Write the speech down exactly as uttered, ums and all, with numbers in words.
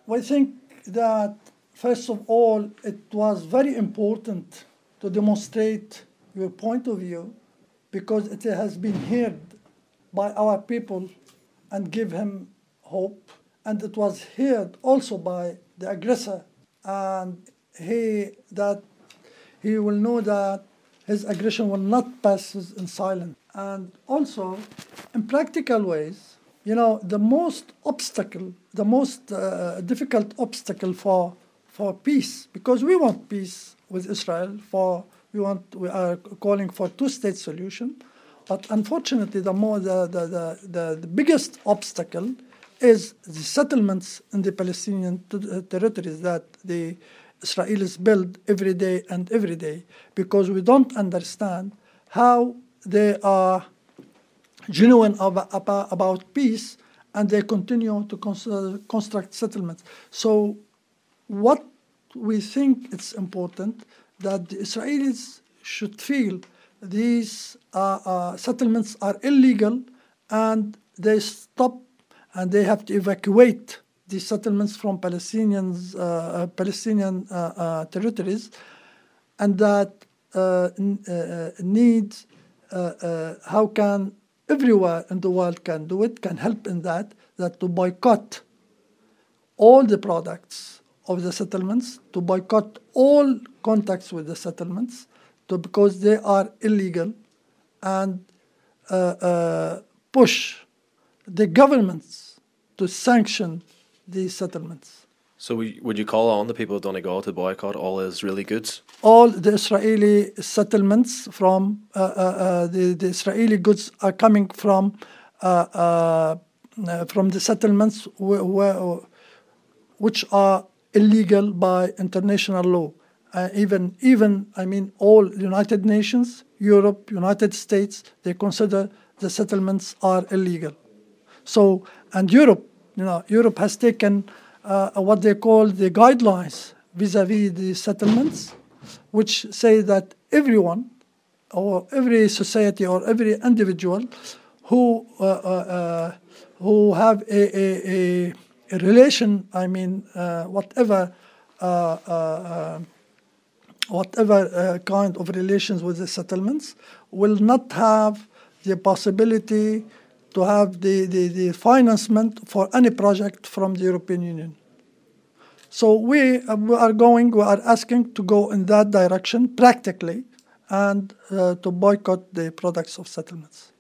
I think that, first of all, it was very important to demonstrate your point of view because it has been heard by our people and give him hope. And it was heard also by the aggressor. And he that he will know that his aggression will not pass in silence. And also, in practical ways, you know, the most obstacle, the most uh, difficult obstacle for for peace, because we want peace with Israel, for we want we are calling for two-state solution, but unfortunately, the more the the, the, the, the biggest obstacle is the settlements in the Palestinian t- territories that the Israelis build every day and every day, because we don't understand how they are genuine about, about, about peace, and they continue to cons- construct settlements. So what we think it's important that the Israelis should feel these uh, uh, settlements are illegal, and they stop and they have to evacuate these settlements from Palestinians, uh, uh, Palestinian uh, uh, territories, and that uh, n- uh, needs uh, uh, how can everywhere in the world can do it, can help in that, that to boycott all the products of the settlements, to boycott all contacts with the settlements, to, because they are illegal, and uh, uh, push the governments to sanction these settlements. So we, would you call on the people of Donegal to boycott all Israeli goods? All the Israeli settlements from uh, uh, uh, the, the Israeli goods are coming from uh, uh, uh, from the settlements wh- wh- which are illegal by international law. Uh, even even I mean all United Nations, Europe, United States, they consider the settlements are illegal. So and Europe, you know, Europe has taken uh, what they call the guidelines vis-a-vis the settlements, which say that everyone, or every society, or every individual who uh, uh, uh, who have a, a, a relation, I mean, uh, whatever uh, uh, uh, whatever uh, kind of relations with the settlements, will not have the possibility to have the, the, the financement for any project from the European Union. So we, uh, we are going, we are asking to go in that direction practically, and uh, to boycott the products of settlements.